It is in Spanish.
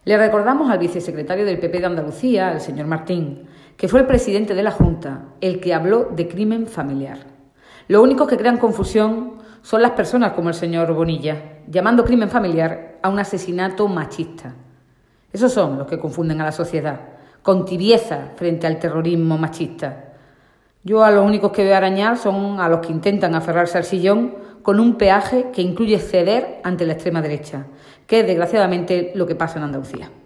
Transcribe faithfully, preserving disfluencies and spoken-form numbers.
Le recordamos al vicesecretario del P P de Andalucía, el señor Martín, que fue el presidente de la Junta el que habló de crimen familiar. Los únicos que crean confusión son las personas como el señor Bonilla, llamando crimen familiar a un asesinato machista. Esos son los que confunden a la sociedad, con tibieza frente al terrorismo machista. Yo a los únicos que veo arañar son a los que intentan aferrarse al sillón con un peaje que incluye ceder ante la extrema derecha, que es desgraciadamente lo que pasa en Andalucía.